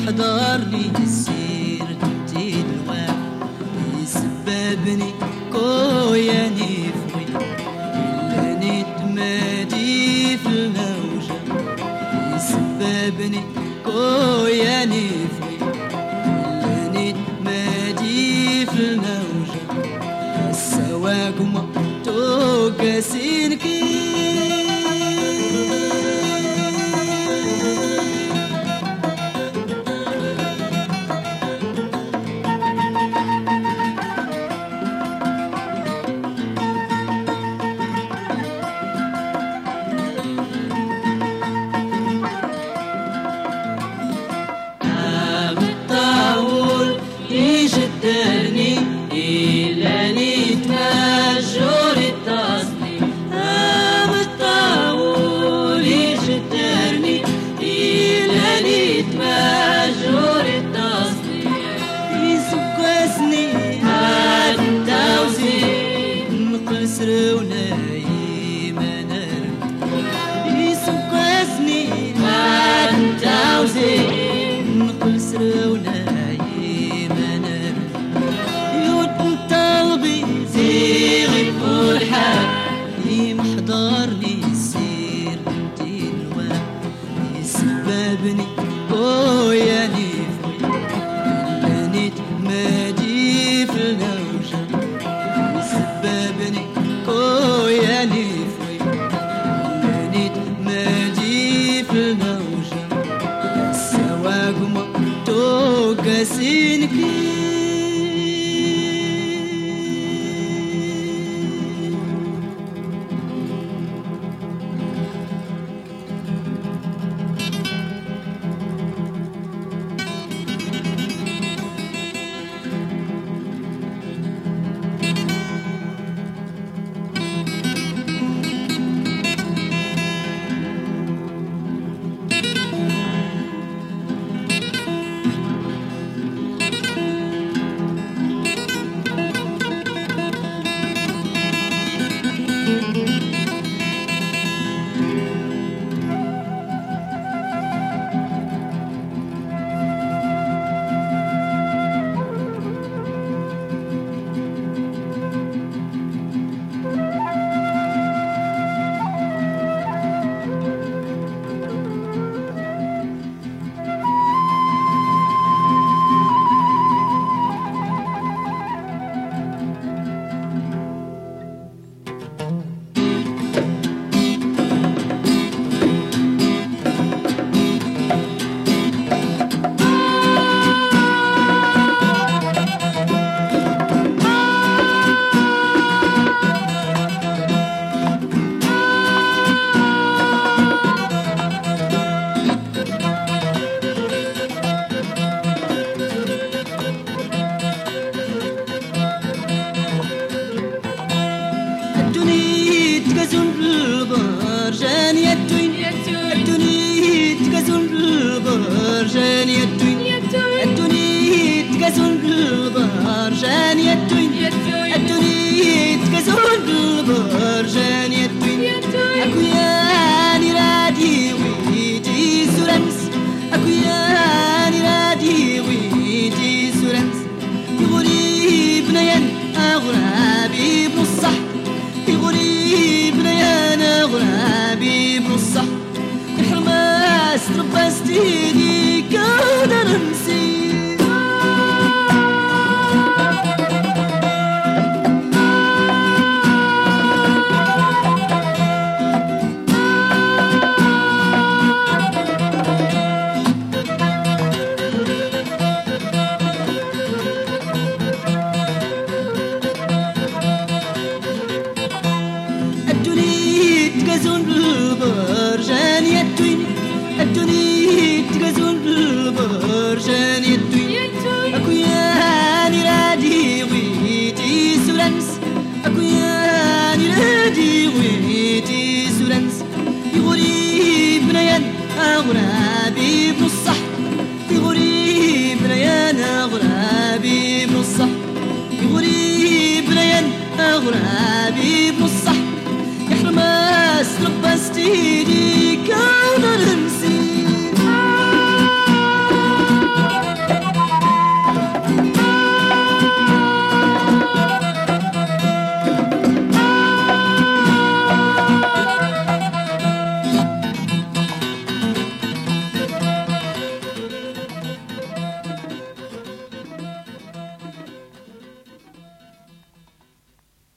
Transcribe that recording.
يحضرني السير تمتي الواع يسببني كوياني فوي إلا نتمادي في الموجة يسببني كوياني فوي إلا نتمادي في الموجة السواق توقسين كي يجدرني إلا نتمجر التصلي الطاول يجدرني إلا نتمجر التصلي يسقسني هاد التوزيع نقصر ونايم نرد يسقسني هاد التوزيع نقصر ونايم محضرني السير تمتي الواع يسببني كوياني فوي إلا نتمادي في الموجة يسببني كوياني فوي إلا نتمادي في الموجة السواق توقسين كي تربستيني كون رمسي الدنيا تقزون بالبرجان يدوين الدنيا تقزون بالبرجان يدوين أكو ياني رادي ويتي سورانس أكو ياني رادي ويتي سورانس يغري بنيان أغرابي بنص